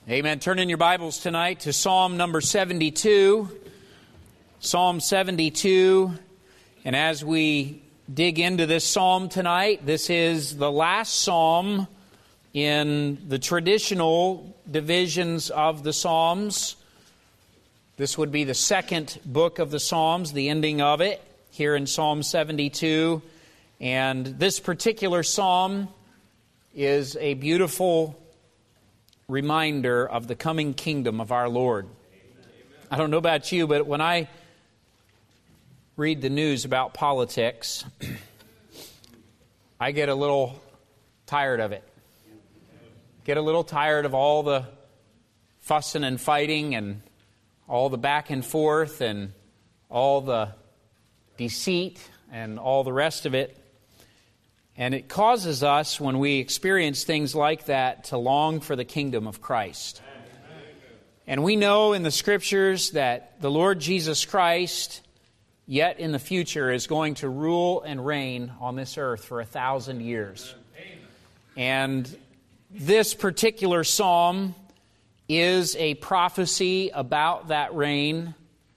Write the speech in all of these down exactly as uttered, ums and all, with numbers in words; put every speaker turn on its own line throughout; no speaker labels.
Amen. Turn in your Bibles tonight to Psalm number seventy-two. Psalm seventy-two. And as we dig into this psalm tonight, this is the last psalm in the traditional divisions of the Psalms. This would be the second book of the Psalms, the ending of it, here in Psalm seventy-two. And this particular psalm is a beautiful reminder of the coming kingdom of our Lord. I don't know about you, but when I read the news about politics, I get a little tired of it. Get a little tired of all the fussing and fighting and all the back and forth and all the deceit and all the rest of it. And it causes us, when we experience things like that, to long for the kingdom of Christ. And we know in the Scriptures that the Lord Jesus Christ, yet in the future, is going to rule and reign on this earth for a thousand years. And this particular psalm is a prophecy about that reign,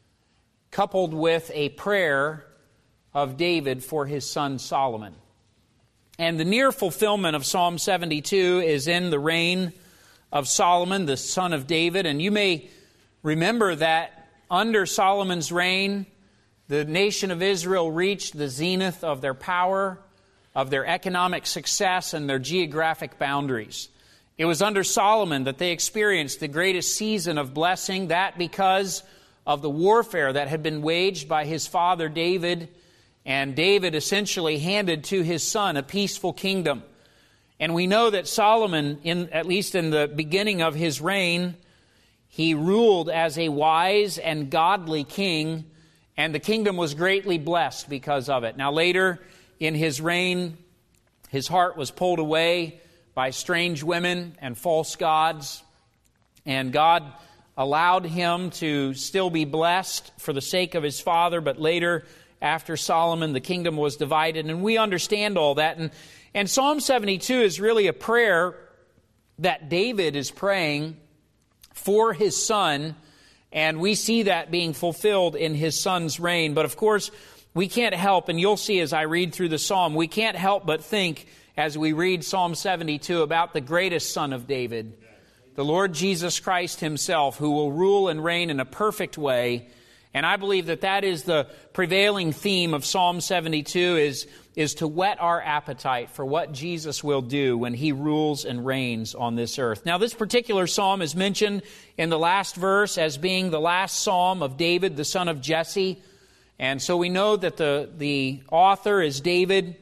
coupled with a prayer of David for his son Solomon. And the near fulfillment of Psalm seventy-two is in the reign of Solomon, the son of David. And you may remember that under Solomon's reign, the nation of Israel reached the zenith of their power, of their economic success, and their geographic boundaries. It was under Solomon that they experienced the greatest season of blessing, that because of the warfare that had been waged by his father David. And David essentially handed to his son a peaceful kingdom. And we know that Solomon, in at least in the beginning of his reign, he ruled as a wise and godly king, and the kingdom was greatly blessed because of it. Now later in his reign, his heart was pulled away by strange women and false gods, and God allowed him to still be blessed for the sake of his father, but later, after Solomon, the kingdom was divided, and we understand all that. And, and Psalm seventy-two is really a prayer that David is praying for his son, and we see that being fulfilled in his son's reign. But of course, we can't help, and you'll see as I read through the psalm, we can't help but think as we read Psalm seventy-two about the greatest son of David, the Lord Jesus Christ himself, who will rule and reign in a perfect way. And I believe that that is the prevailing theme of Psalm seventy-two, is, is to whet our appetite for what Jesus will do when he rules and reigns on this earth. Now, this particular psalm is mentioned in the last verse as being the last psalm of David, the son of Jesse. And so we know that the, the author is David.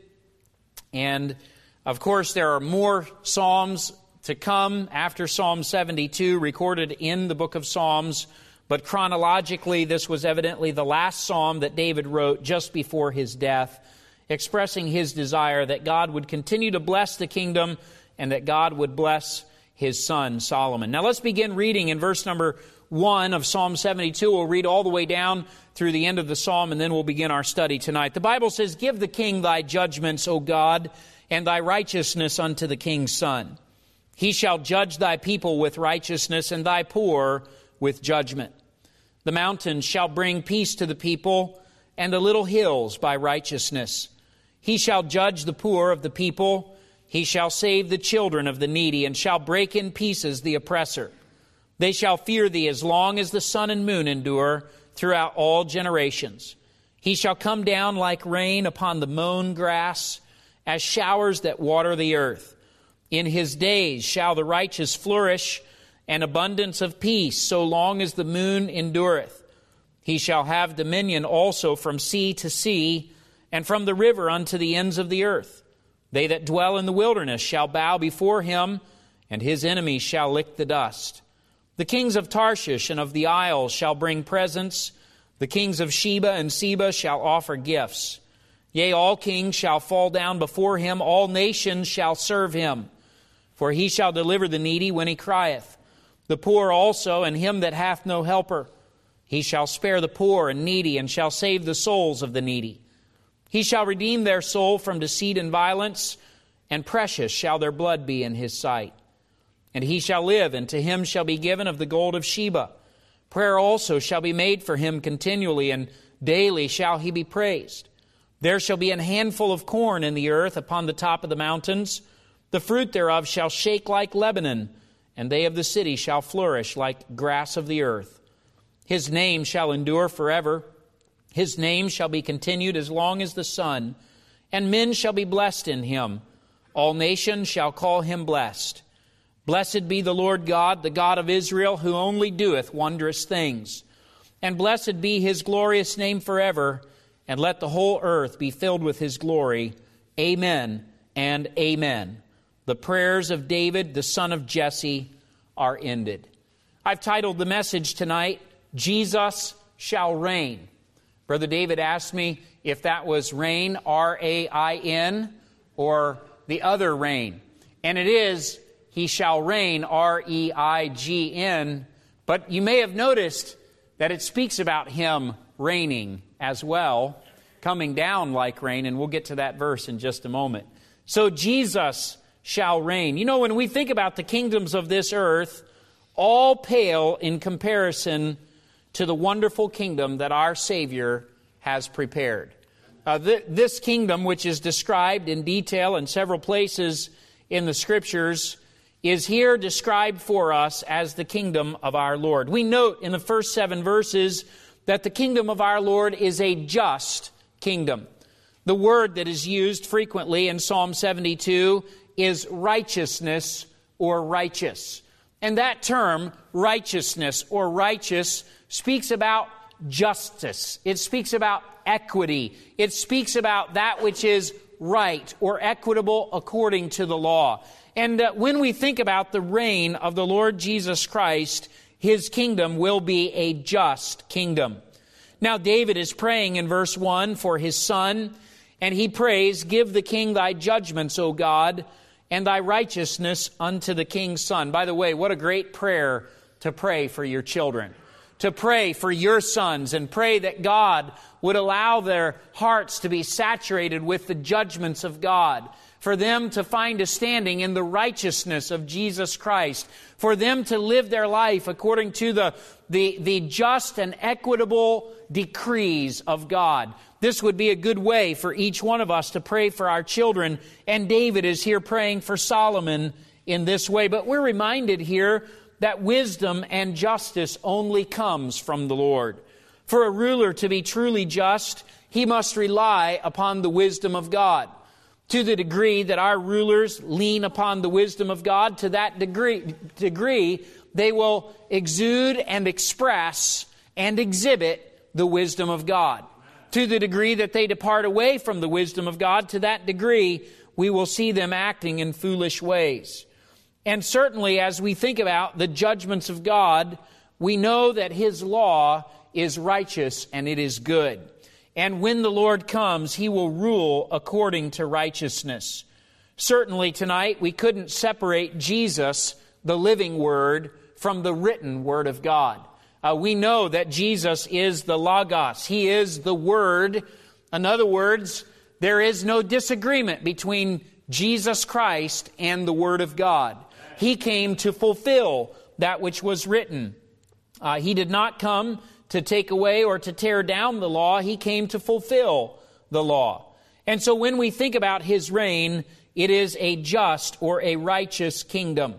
And, of course, there are more psalms to come after Psalm seventy-two recorded in the book of Psalms. But chronologically, this was evidently the last psalm that David wrote just before his death, expressing his desire that God would continue to bless the kingdom and that God would bless his son Solomon. Now let's begin reading in verse number one of Psalm seventy-two. We'll read all the way down through the end of the psalm, and then we'll begin our study tonight. The Bible says, "Give the king thy judgments, O God, and thy righteousness unto the king's son. He shall judge thy people with righteousness, and thy poor with judgment. The mountains shall bring peace to the people, and the little hills by righteousness. He shall judge the poor of the people. He shall save the children of the needy, and shall break in pieces the oppressor. They shall fear thee as long as the sun and moon endure, throughout all generations. He shall come down like rain upon the mown grass, as showers that water the earth. In his days shall the righteous flourish, and abundance of peace, so long as the moon endureth. He shall have dominion also from sea to sea, and from the river unto the ends of the earth. They that dwell in the wilderness shall bow before him, and his enemies shall lick the dust. The kings of Tarshish and of the isles shall bring presents. The kings of Sheba and Seba shall offer gifts. Yea, all kings shall fall down before him, all nations shall serve him. For he shall deliver the needy when he crieth, the poor also, and him that hath no helper. He shall spare the poor and needy, and shall save the souls of the needy. He shall redeem their soul from deceit and violence, and precious shall their blood be in his sight. and he shall live, and to him shall be given of the gold of Sheba. Prayer also shall be made for him continually, and daily shall he be praised. There shall be an handful of corn in the earth upon the top of the mountains. The fruit thereof shall shake like Lebanon, and they of the city shall flourish like grass of the earth. His name shall endure forever. His name shall be continued as long as the sun, and men shall be blessed in him. All nations shall call him blessed. Blessed be the Lord God, the God of Israel, who only doeth wondrous things. And blessed be his glorious name forever, and let the whole earth be filled with his glory. Amen and amen. The prayers of David, the son of Jesse, are ended. I've titled the message tonight, Jesus Shall Reign. Brother David asked me if that was reign, R A I N, or the other reign. And it is, he shall reign, R E I G N. But you may have noticed that it speaks about him reigning as well, coming down like rain, and we'll get to that verse in just a moment. So Jesus shall reign. You know, when we think about the kingdoms of this earth, all pale in comparison to the wonderful kingdom that our Savior has prepared. Uh, th- this kingdom, which is described in detail in several places in the Scriptures, is here described for us as the kingdom of our Lord. We note in the first seven verses that the kingdom of our Lord is a just kingdom. The word that is used frequently in Psalm seventy-two is righteousness or righteous. And that term, righteousness or righteous, speaks about justice. It speaks about equity. It speaks about that which is right or equitable according to the law. And uh, when we think about the reign of the Lord Jesus Christ, his kingdom will be a just kingdom. Now, David is praying in verse one for his son, and he prays, "Give the king thy judgments, O God, and thy righteousness unto the king's son." By the way, what a great prayer to pray for your children. To pray for your sons and pray that God would allow their hearts to be saturated with the judgments of God. For them to find a standing in the righteousness of Jesus Christ. For them to live their life according to the, the, the just and equitable decrees of God. This would be a good way for each one of us to pray for our children. And David is here praying for Solomon in this way. But we're reminded here that wisdom and justice only comes from the Lord. For a ruler to be truly just, he must rely upon the wisdom of God. To the degree that our rulers lean upon the wisdom of God, to that degree, degree they will exude and express and exhibit the wisdom of God. To the degree that they depart away from the wisdom of God, to that degree we will see them acting in foolish ways. And certainly as we think about the judgments of God, we know that his law is righteous and it is good. And when the Lord comes, he will rule according to righteousness. Certainly tonight we couldn't separate Jesus, the living Word, from the written Word of God. Uh, we know that Jesus is the Logos. He is the Word. In other words, there is no disagreement between Jesus Christ and the Word of God. He came to fulfill that which was written. Uh, he did not come to take away or to tear down the law. He came to fulfill the law. And so when we think about his reign, it is a just or a righteous kingdom.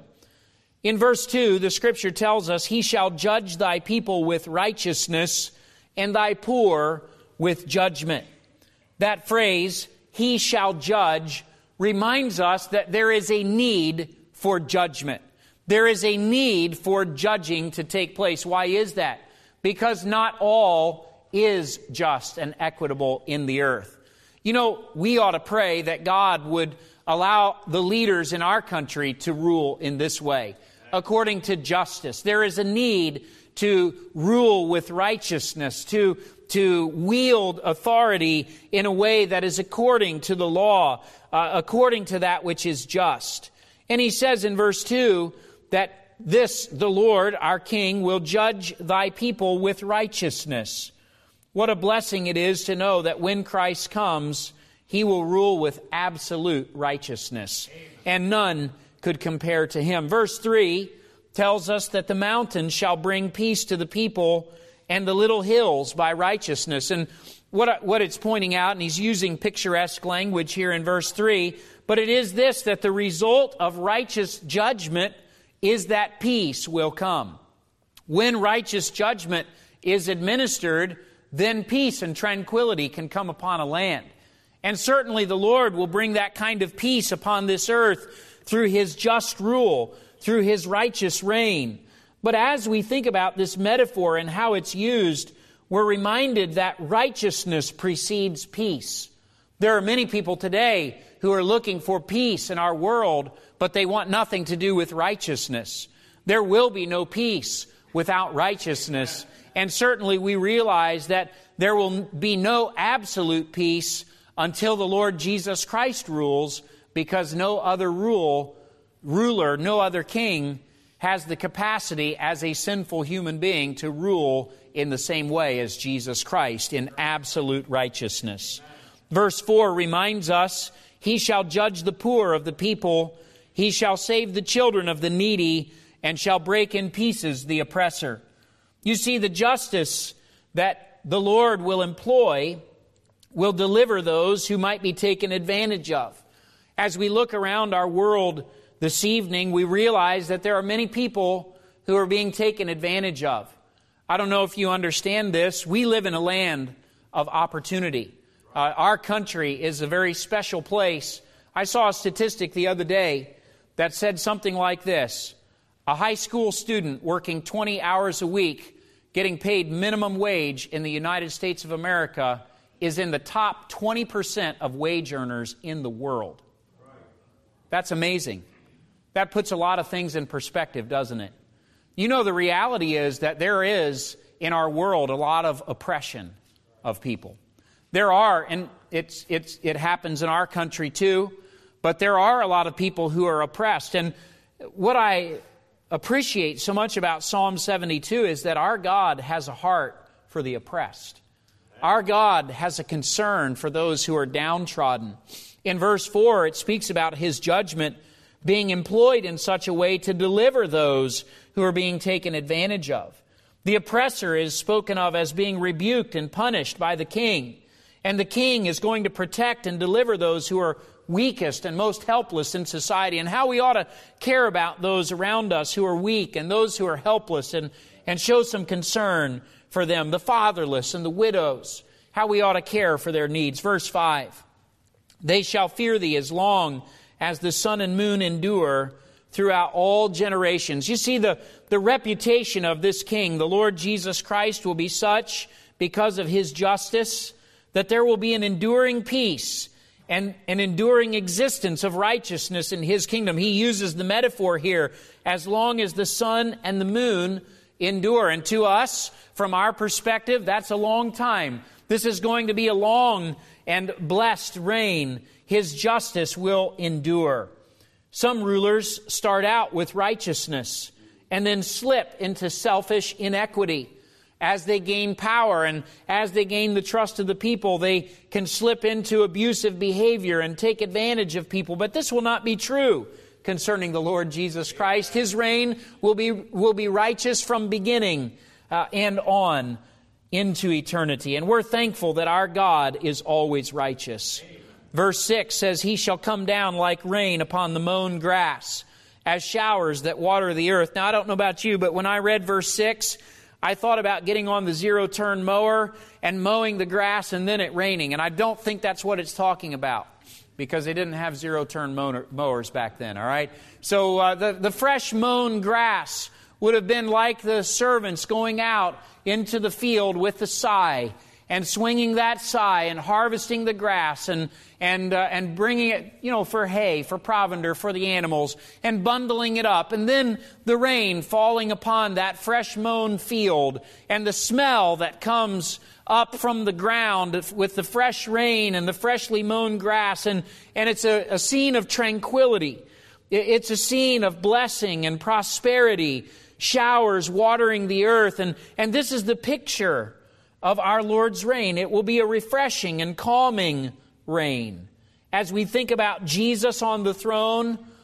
In verse two, the Scripture tells us, "He shall judge thy people with righteousness, and thy poor with judgment." That phrase, "he shall judge," reminds us that there is a need for judgment. There is a need for judging to take place. Why is that? Because not all is just and equitable in the earth. You know, we ought to pray that God would allow the leaders in our country to rule in this way, according to justice. There is a need to rule with righteousness, to, to wield authority in a way that is according to the law, uh, according to that which is just. And he says in verse two that this, the Lord, our King, will judge thy people with righteousness. What a blessing it is to know that when Christ comes, he will rule with absolute righteousness. And none could compare to him. Verse three tells us that the mountains shall bring peace to the people, and the little hills by righteousness. And what, what it's pointing out, and he's using picturesque language here in verse three, but it is this, that the result of righteous judgment is that peace will come. When righteous judgment is administered, then peace and tranquility can come upon a land. And certainly the Lord will bring that kind of peace upon this earth through His just rule, through His righteous reign. But as we think about this metaphor and how it's used, we're reminded that righteousness precedes peace. There are many people today who are looking for peace in our world, but they want nothing to do with righteousness. There will be no peace without righteousness. And certainly we realize that there will be no absolute peace until the Lord Jesus Christ rules, because no other rule, ruler, no other king has the capacity as a sinful human being to rule in the same way as Jesus Christ, in absolute righteousness. Verse four reminds us, He shall judge the poor of the people, He shall save the children of the needy, and shall break in pieces the oppressor. You see, the justice that the Lord will employ will deliver those who might be taken advantage of. As we look around our world this evening, we realize that there are many people who are being taken advantage of. I don't know if you understand this. We live in a land of opportunity. Uh, our country is a very special place. I saw a statistic the other day that said something like this. A high school student working twenty hours a week, getting paid minimum wage in the United States of America, is in the top twenty percent of wage earners in the world. That's amazing. That puts a lot of things in perspective, doesn't it? You know, the reality is that there is in our world a lot of oppression of people. There are, and it's it's it happens in our country too, but there are a lot of people who are oppressed. And what I appreciate so much about Psalm seventy-two is that our God has a heart for the oppressed. Our God has a concern for those who are downtrodden. In verse four, it speaks about His judgment being employed in such a way to deliver those who are being taken advantage of. The oppressor is spoken of as being rebuked and punished by the king. And the king is going to protect and deliver those who are weakest and most helpless in society, and how we ought to care about those around us who are weak and those who are helpless, and, and show some concern for them, the fatherless and the widows, how we ought to care for their needs. Verse five, they shall fear Thee as long as the sun and moon endure throughout all generations. You see, the, the reputation of this king, the Lord Jesus Christ, will be such because of His justice that there will be an enduring peace and an enduring existence of righteousness in His kingdom. He uses the metaphor here, as long as the sun and the moon endure. And to us, from our perspective, that's a long time. This is going to be a long and blessed reign. His justice will endure. Some rulers start out with righteousness and then slip into selfish inequity. As they gain power and as they gain the trust of the people, they can slip into abusive behavior and take advantage of people. But this will not be true concerning the Lord Jesus Christ. His reign will be, will be righteous from beginning uh, and on into eternity. And we're thankful that our God is always righteous. Verse six says, He shall come down like rain upon the mown grass, as showers that water the earth. Now, I don't know about you, but when I read verse six, I thought about getting on the zero-turn mower and mowing the grass and then it raining. And I don't think that's what it's talking about, because they didn't have zero-turn mowers back then, all right? So uh, the, the fresh mown grass would have been like the servants going out into the field with the scythe and swinging that scythe and harvesting the grass and and uh, and bringing it, you know, for hay, for provender, for the animals, and bundling it up. And then the rain falling upon that fresh mown field, and the smell that comes up from the ground with the fresh rain and the freshly mown grass. And, and it's a, a scene of tranquility. It's a scene of blessing and prosperity, showers watering the earth. And, and this is the picture of our Lord's reign. It will be a refreshing and calming reign. As we think about Jesus on the throne,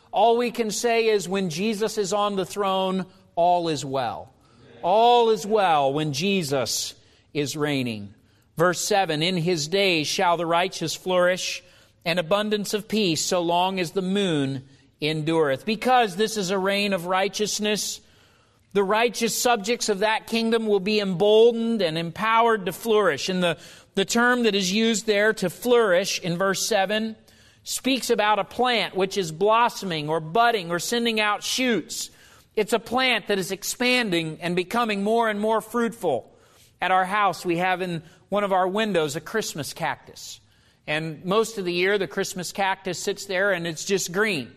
all we can say is when Jesus is on the throne, all is well. All is well when Jesus is reigning. Verse seven, in his days shall the righteous flourish, and abundance of peace, so long as the moon endureth. Because this is a reign of righteousness, the righteous subjects of that kingdom will be emboldened and empowered to flourish. And the, the term that is used there, to flourish, in verse seven, speaks about a plant which is blossoming or budding or sending out shoots. It's a plant that is expanding and becoming more and more fruitful. At our house, we have in one of our windows a Christmas cactus. And most of the year, the Christmas cactus sits there and it's just green.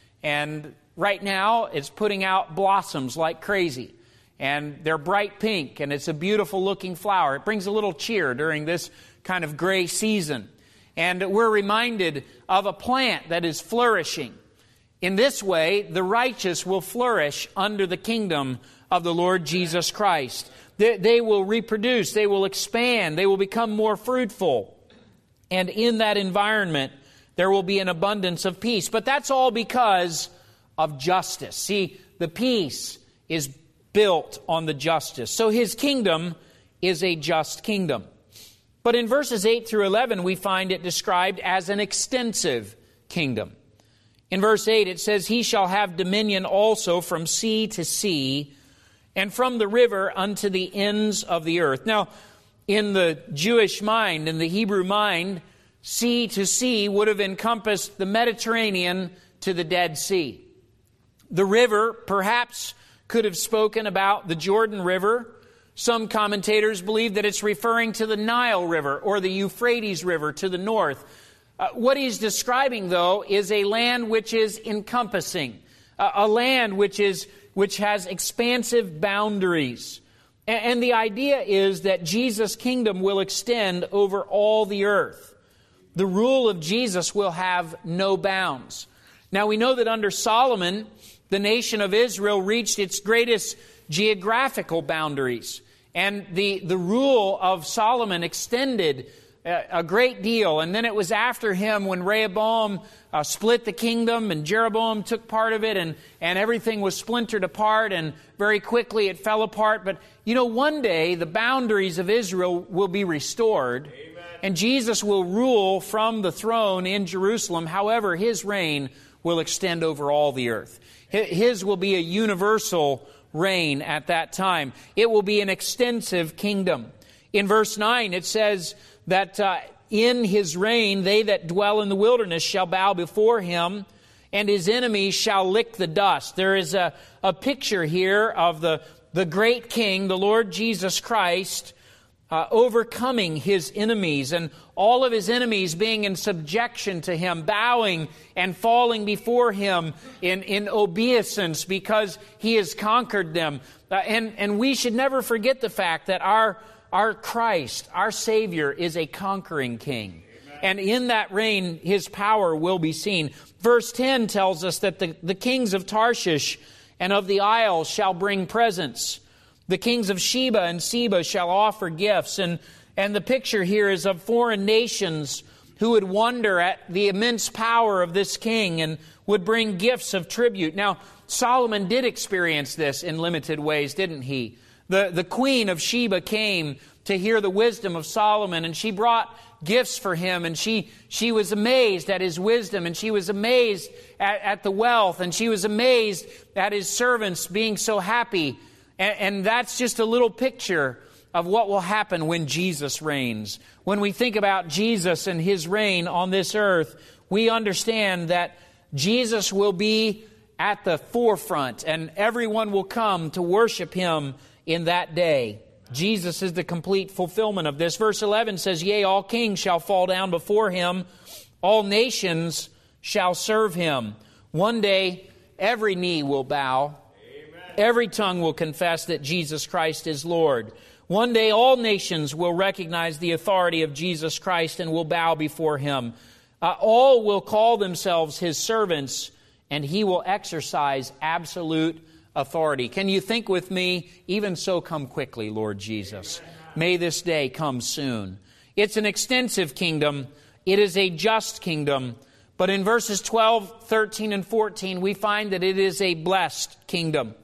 And right now, it's putting out blossoms like crazy. And they're bright pink, and it's a beautiful looking flower. It brings a little cheer during this kind of gray season. And we're reminded of a plant that is flourishing. In this way, the righteous will flourish under the kingdom of the Lord Jesus Christ. They, they will reproduce, they will expand, they will become more fruitful. And in that environment, there will be an abundance of peace. But that's all because of justice. See, the peace is built on the justice. So his kingdom is a just kingdom. But in verses eight through eleven, we find it described as an extensive kingdom. In verse eight, it says, he shall have dominion also from sea to sea, and from the river unto the ends of the earth. Now, in the Jewish mind, in the Hebrew mind, sea to sea would have encompassed the Mediterranean to the Dead Sea. The river perhaps could have spoken about the Jordan River. Some commentators believe that it's referring to the Nile River or the Euphrates River to the north. Uh, what he's describing, though, is a land which is encompassing, uh, a land which is which has expansive boundaries. And, and the idea is that Jesus' kingdom will extend over all the earth. The rule of Jesus will have no bounds. Now, we know that under Solomon, the nation of Israel reached its greatest geographical boundaries. And the, the rule of Solomon extended a great deal. And then it was after him when Rehoboam uh, split the kingdom and Jeroboam took part of it, and, and everything was splintered apart, and very quickly it fell apart. But, you know, one day the boundaries of Israel will be restored. Amen. And Jesus will rule from the throne in Jerusalem. However, his reign will extend over all the earth. His will be a universal reign at that time. It will be an extensive kingdom. In verse nine, it says that uh, in his reign, they that dwell in the wilderness shall bow before him, and his enemies shall lick the dust. There is a, a picture here of the, the great king, the Lord Jesus Christ, uh, overcoming his enemies, and all of his enemies being in subjection to him, bowing and falling before him in, in obeisance because he has conquered them. Uh, and, and we should never forget the fact that our Our Christ, our Savior, is a conquering king. Amen. And in that reign, his power will be seen. Verse ten tells us that the, the kings of Tarshish and of the isles shall bring presents. The kings of Sheba and Seba shall offer gifts. And, and the picture here is of foreign nations who would wonder at the immense power of this king and would bring gifts of tribute. Now, Solomon did experience this in limited ways, didn't he? The, the queen of Sheba came to hear the wisdom of Solomon, and she brought gifts for him, and she, she was amazed at his wisdom, and she was amazed at, at the wealth, and she was amazed at his servants being so happy. And, and that's just a little picture of what will happen when Jesus reigns. When we think about Jesus and his reign on this earth, we understand that Jesus will be at the forefront, and everyone will come to worship him in that day. Jesus is the complete fulfillment of this. Verse eleven says, yea, all kings shall fall down before him. All nations shall serve him. One day, every knee will bow. Amen. Every tongue will confess that Jesus Christ is Lord. One day, all nations will recognize the authority of Jesus Christ and will bow before him. Uh, all will call themselves his servants, and he will exercise absolute authority. Can you think with me, even so come quickly, Lord Jesus. May this day come soon. It's an extensive kingdom. It is a just kingdom. But in verses twelve, thirteen, and fourteen, we find that it is a blessed kingdom.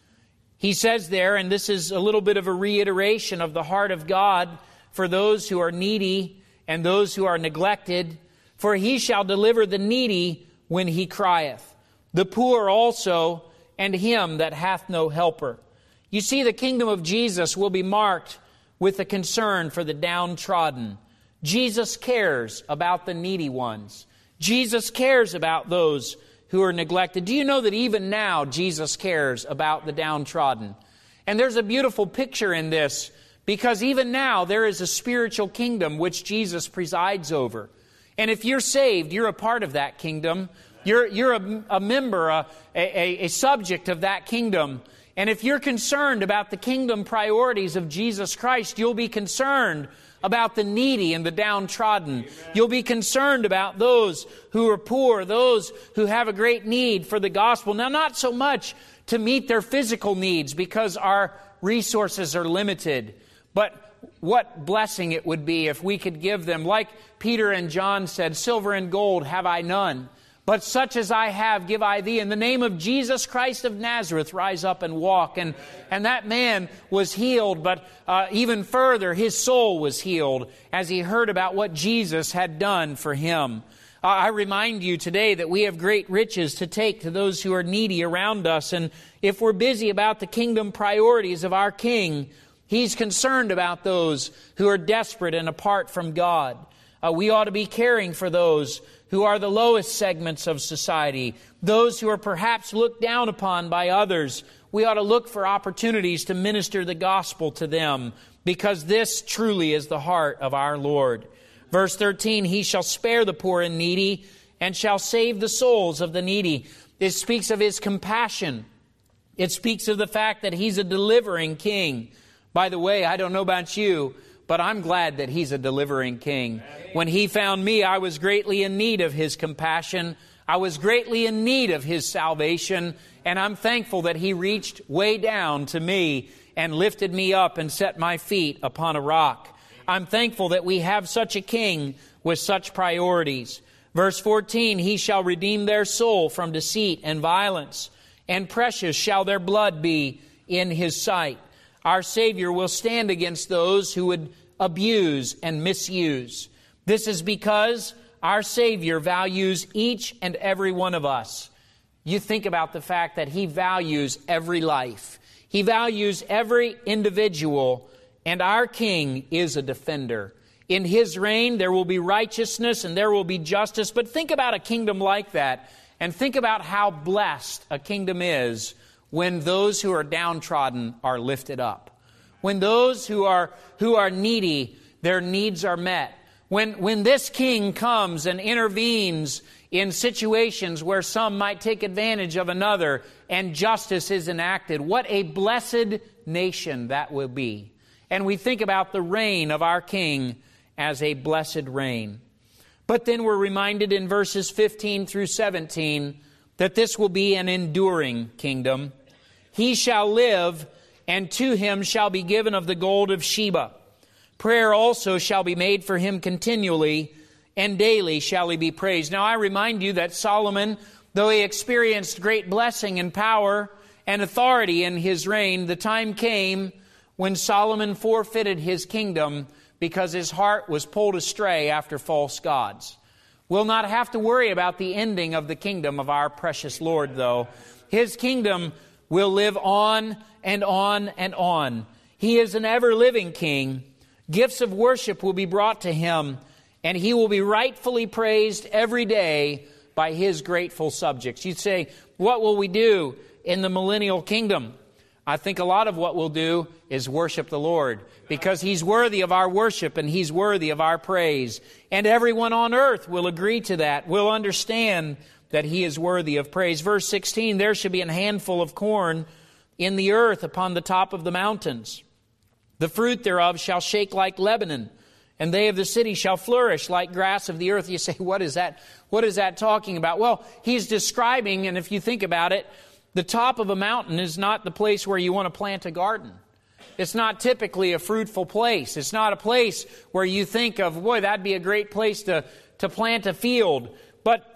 He says there, and this is a little bit of a reiteration of the heart of God for those who are needy and those who are neglected, for he shall deliver the needy when he crieth, the poor also, and him that hath no helper. You see, the kingdom of Jesus will be marked with a concern for the downtrodden. Jesus cares about the needy ones. Jesus cares about those who are neglected. Do you know that even now Jesus cares about the downtrodden? And there's a beautiful picture in this, because even now there is a spiritual kingdom which Jesus presides over. And if you're saved, you're a part of that kingdom. You're, you're a, a member, a, a, a subject of that kingdom. And if you're concerned about the kingdom priorities of Jesus Christ, you'll be concerned about the needy and the downtrodden. Amen. You'll be concerned about those who are poor, those who have a great need for the gospel. Now, not so much to meet their physical needs, because our resources are limited, but what blessing it would be if we could give them, like Peter and John said, silver and gold have I none, but such as I have give I thee. In the name of Jesus Christ of Nazareth, rise up and walk. And, and that man was healed, but uh, even further, his soul was healed as he heard about what Jesus had done for him. Uh, I remind you today that we have great riches to take to those who are needy around us. And if we're busy about the kingdom priorities of our King, He's concerned about those who are desperate and apart from God. Uh, we ought to be caring for those who are the lowest segments of society, those who are perhaps looked down upon by others. We ought to look for opportunities to minister the gospel to them, because this truly is the heart of our Lord. Verse thirteen, he shall spare the poor and needy, and shall save the souls of the needy. It speaks of his compassion. It speaks of the fact that he's a delivering king. By the way, I don't know about you, but I'm glad that he's a delivering king. When he found me, I was greatly in need of his compassion. I was greatly in need of his salvation. And I'm thankful that he reached way down to me and lifted me up and set my feet upon a rock. I'm thankful that we have such a king with such priorities. Verse fourteen, he shall redeem their soul from deceit and violence, and precious shall their blood be in his sight. Our Savior will stand against those who would abuse and misuse. This is because our Savior values each and every one of us. You think about the fact that He values every life. He values every individual, and our King is a defender. In His reign, there will be righteousness and there will be justice. But think about a kingdom like that, and think about how blessed a kingdom is when those who are downtrodden are lifted up. When those who are who are needy, their needs are met. When, when this king comes and intervenes in situations where some might take advantage of another and justice is enacted, what a blessed nation that will be. And we think about the reign of our King as a blessed reign. But then we're reminded in verses fifteen through seventeen that this will be an enduring kingdom. He shall live, and to him shall be given of the gold of Sheba. Prayer also shall be made for him continually, and daily shall he be praised. Now I remind you that Solomon, though he experienced great blessing and power and authority in his reign, the time came when Solomon forfeited his kingdom because his heart was pulled astray after false gods. We'll not have to worry about the ending of the kingdom of our precious Lord, though. His kingdom will live on and on and on. He is an ever-living king. Gifts of worship will be brought to him, and he will be rightfully praised every day by his grateful subjects. You'd say, what will we do in the millennial kingdom? I think a lot of what we'll do is worship the Lord, because he's worthy of our worship and he's worthy of our praise. And everyone on earth will agree to that, will understand that he is worthy of praise. Verse sixteen, there shall be an handful of corn in the earth upon the top of the mountains. The fruit thereof shall shake like Lebanon, and they of the city shall flourish like grass of the earth. You say, what is that? What is that talking about? Well, he's describing, and if you think about it, the top of a mountain is not the place where you want to plant a garden. It's not typically a fruitful place. It's not a place where you think of, boy, that'd be a great place to, to plant a field. But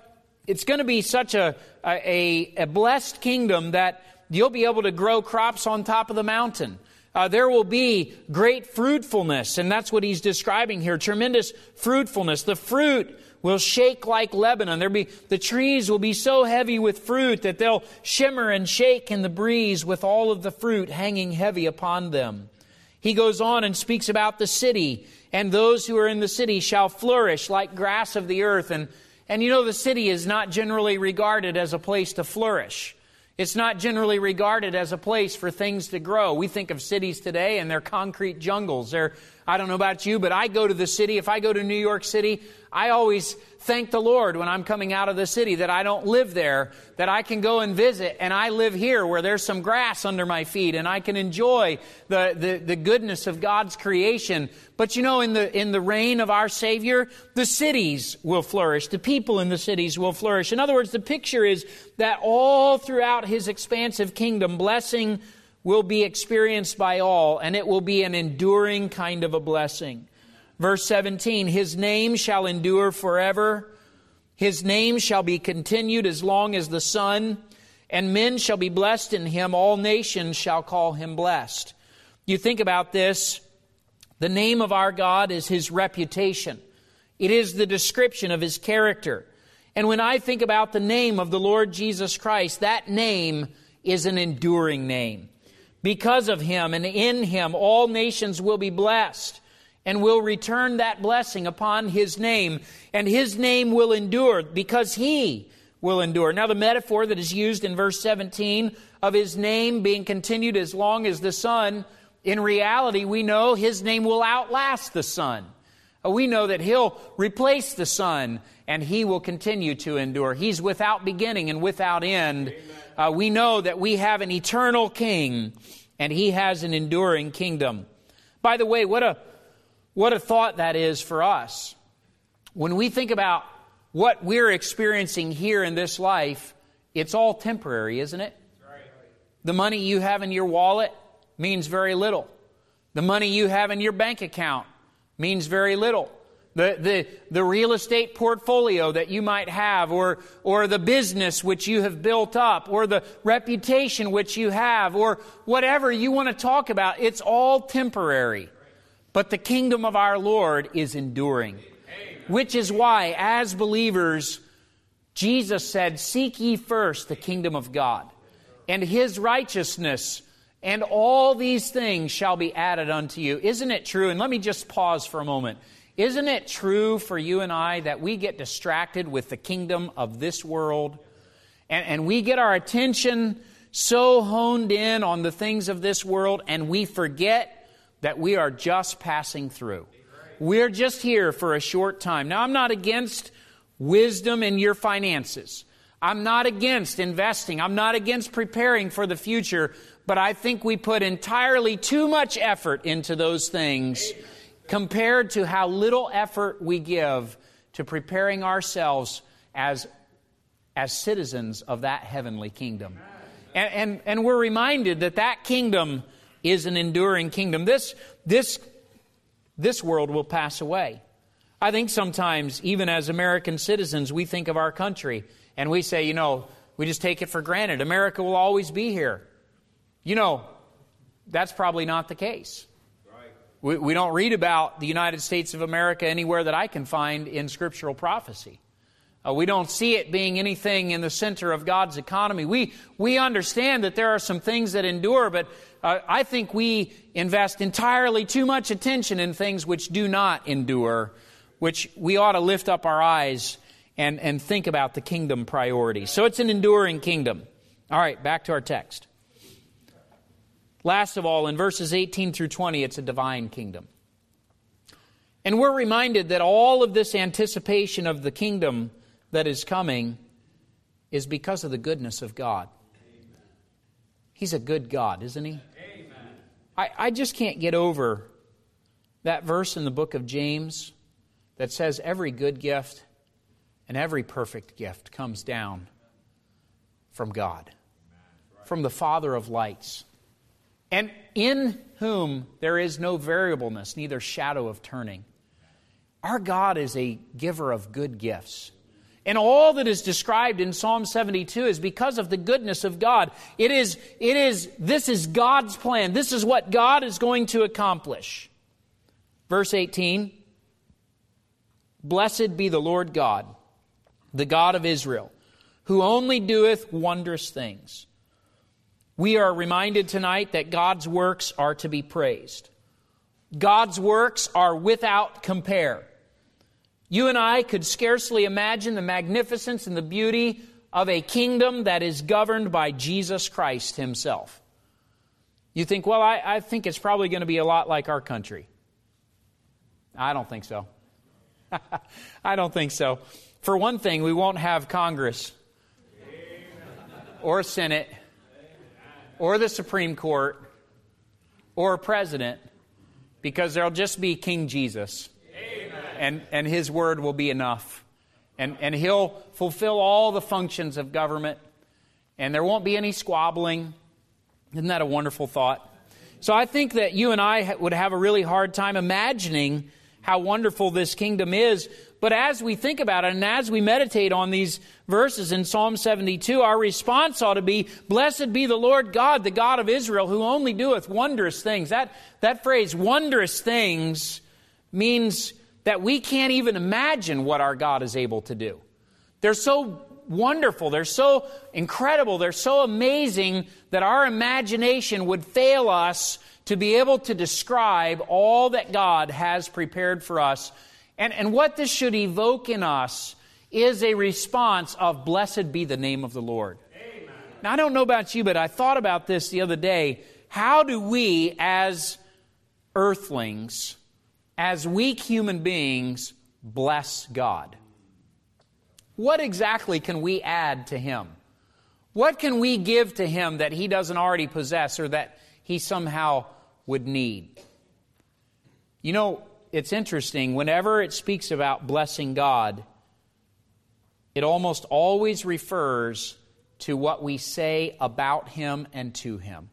it's going to be such a, a, a blessed kingdom that you'll be able to grow crops on top of the mountain. Uh, there will be great fruitfulness, and that's what he's describing here. Tremendous fruitfulness. The fruit will shake like Lebanon. There'll be, the trees will be so heavy with fruit that they'll shimmer and shake in the breeze with all of the fruit hanging heavy upon them. He goes on and speaks about the city, and those who are in the city shall flourish like grass of the earth. And, and you know, the city is not generally regarded as a place to flourish. It's not generally regarded as a place for things to grow. We think of cities today and they're concrete jungles. They're, I don't know about you, but I go to the city. If I go to New York City, I always thank the Lord when I'm coming out of the city that I don't live there, that I can go and visit, and I live here where there's some grass under my feet, and I can enjoy the, the, the goodness of God's creation. But you know, in the, in the reign of our Savior, the cities will flourish. The people in the cities will flourish. In other words, the picture is that all throughout His expansive kingdom, blessing will be experienced by all, and it will be an enduring kind of a blessing. Verse seventeen, His name shall endure forever. His name shall be continued as long as the sun, and men shall be blessed in Him. All nations shall call Him blessed. You think about this. The name of our God is His reputation. It is the description of His character. And when I think about the name of the Lord Jesus Christ, that name is an enduring name. Because of Him and in Him, all nations will be blessed and will return that blessing upon His name. And His name will endure because He will endure. Now, the metaphor that is used in verse seventeen of His name being continued as long as the sun, in reality, we know His name will outlast the sun. We know that He'll replace the sun and He will continue to endure. He's without beginning and without end. Uh, we know that we have an eternal King and He has an enduring kingdom. By the way, what a what a thought that is for us. When we think about what we're experiencing here in this life, it's all temporary, isn't it? The money you have in your wallet means very little. The money you have in your bank account means very little. The, the, the real estate portfolio that you might have, or, or the business which you have built up, or the reputation which you have, or whatever you want to talk about, it's all temporary. But the kingdom of our Lord is enduring. Which is why, as believers, Jesus said, "Seek ye first the kingdom of God, and His righteousness, and all these things shall be added unto you." Isn't it true? And let me just pause for a moment. Isn't it true for you and I that we get distracted with the kingdom of this world? And, and we get our attention so honed in on the things of this world, and we forget that we are just passing through. We're just here for a short time. Now, I'm not against wisdom in your finances. I'm not against investing. I'm not against preparing for the future. But I think we put entirely too much effort into those things compared to how little effort we give to preparing ourselves as, as citizens of that heavenly kingdom. And, and, and we're reminded that that kingdom is an enduring kingdom. This, this, this world will pass away. I think sometimes, even as American citizens, we think of our country and we say, you know, we just take it for granted. America will always be here. You know, that's probably not the case. Right. We, we don't read about the United States of America anywhere that I can find in scriptural prophecy. Uh, we don't see it being anything in the center of God's economy. We we understand that there are some things that endure, but uh, I think we invest entirely too much attention in things which do not endure, which we ought to lift up our eyes and, and think about the kingdom priorities. So it's an enduring kingdom. All right, back to our text. Last of all, in verses eighteen through twenty, it's a divine kingdom. And we're reminded that all of this anticipation of the kingdom that is coming is because of the goodness of God. He's a good God, isn't He? I, I just can't get over that verse in the book of James that says every good gift and every perfect gift comes down from God, from the Father of lights, and in whom there is no variableness, neither shadow of turning. Our God is a giver of good gifts. And all that is described in Psalm seventy-two is because of the goodness of God. It is, it is, this is God's plan. This is what God is going to accomplish. Verse eighteen, blessed be the Lord God, the God of Israel, who only doeth wondrous things. We are reminded tonight that God's works are to be praised. God's works are without compare. You and I could scarcely imagine the magnificence and the beauty of a kingdom that is governed by Jesus Christ Himself. You think, well, I, I think it's probably going to be a lot like our country. I don't think so. I don't think so. For one thing, we won't have Congress or Senate or the Supreme Court or a president, because there'll just be King Jesus. And, and His word will be enough. And, and He'll fulfill all the functions of government. And there won't be any squabbling. Isn't that a wonderful thought? So I think that you and I would have a really hard time imagining how wonderful this kingdom is. But as we think about it and as we meditate on these verses in Psalm seventy-two, our response ought to be, blessed be the Lord God, the God of Israel, who only doeth wondrous things. That, that phrase, wondrous things, means that we can't even imagine what our God is able to do. They're so wonderful, they're so incredible, they're so amazing that our imagination would fail us to be able to describe all that God has prepared for us. And, and what this should evoke in us is a response of, blessed be the name of the Lord. Amen. Now, I don't know about you, but I thought about this the other day. How do we, as earthlings, as weak human beings, bless God? What exactly can we add to Him? What can we give to Him that He doesn't already possess or that He somehow would need? You know, it's interesting. Whenever it speaks about blessing God, it almost always refers to what we say about Him and to Him.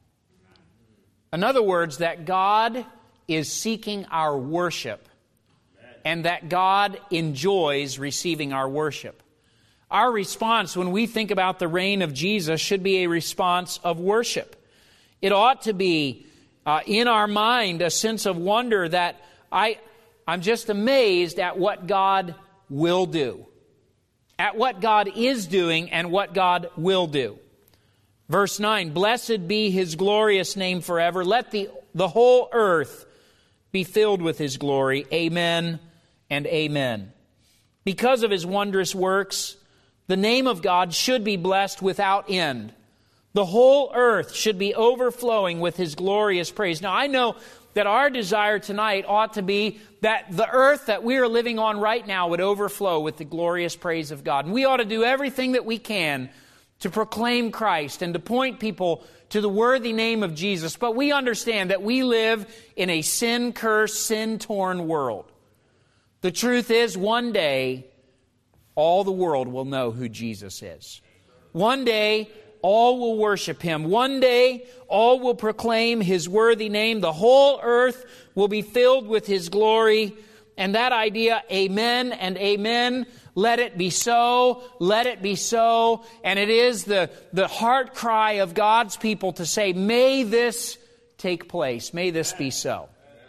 In other words, that God is seeking our worship, and that God enjoys receiving our worship. Our response when we think about the reign of Jesus should be a response of worship. It ought to be uh, in our mind a sense of wonder that I, I'm just amazed at what God will do, at what God is doing and what God will do. Verse nine, blessed be His glorious name forever. Let the, the whole earth be filled with His glory. Amen and amen. Because of His wondrous works, the name of God should be blessed without end. The whole earth should be overflowing with His glorious praise. Now, I know that our desire tonight ought to be that the earth that we are living on right now would overflow with the glorious praise of God. And we ought to do everything that we can to proclaim Christ and to point people to the worthy name of Jesus. But we understand that we live in a sin-cursed, sin-torn world. The truth is, one day, all the world will know who Jesus is. One day, all will worship Him. One day, all will proclaim His worthy name. The whole earth will be filled with His glory. And that idea, amen and amen, let it be so, let it be so. And it is the, the heart cry of God's people to say, may this take place. May this be so.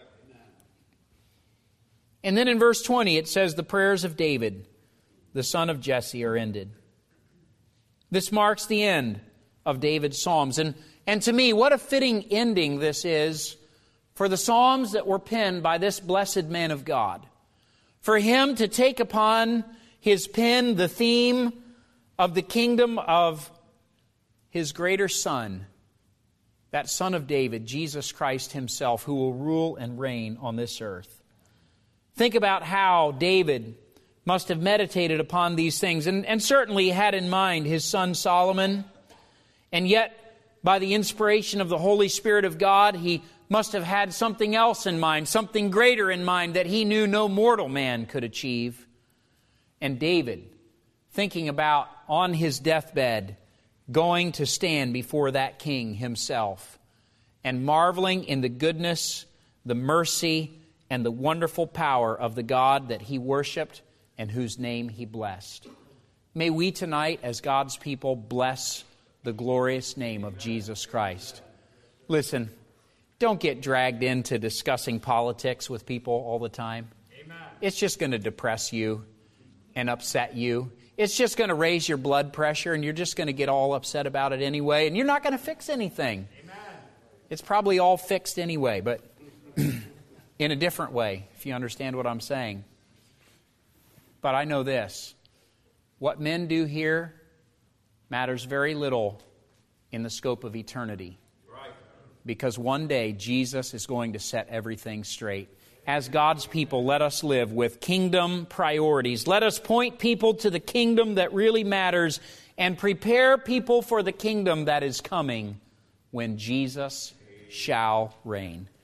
And then in verse twenty, it says, the prayers of David, the son of Jesse, are ended. This marks the end of David's Psalms. And, and to me, what a fitting ending this is for the Psalms that were penned by this blessed man of God. For him to take upon his pen the theme of the kingdom of his greater Son, that Son of David, Jesus Christ Himself, who will rule and reign on this earth. Think about how David must have meditated upon these things, and, and certainly had in mind his son Solomon. And yet, by the inspiration of the Holy Spirit of God, he must have had something else in mind, something greater in mind that he knew no mortal man could achieve. And David, thinking about on his deathbed, going to stand before that king himself, and marveling in the goodness, the mercy, and the wonderful power of the God that he worshiped and whose name he blessed. May we tonight, as God's people, bless the glorious name of Jesus Christ. Listen, don't get dragged into discussing politics with people all the time. Amen. It's just going to depress you and upset you. It's just going to raise your blood pressure, and you're just going to get all upset about it anyway, and you're not going to fix anything. Amen. It's probably all fixed anyway, but in a different way, if you understand what I'm saying. But I know this. What men do here matters very little in the scope of eternity. Right. Because one day Jesus is going to set everything straight. As God's people, let us live with kingdom priorities. Let us point people to the kingdom that really matters and prepare people for the kingdom that is coming when Jesus shall reign.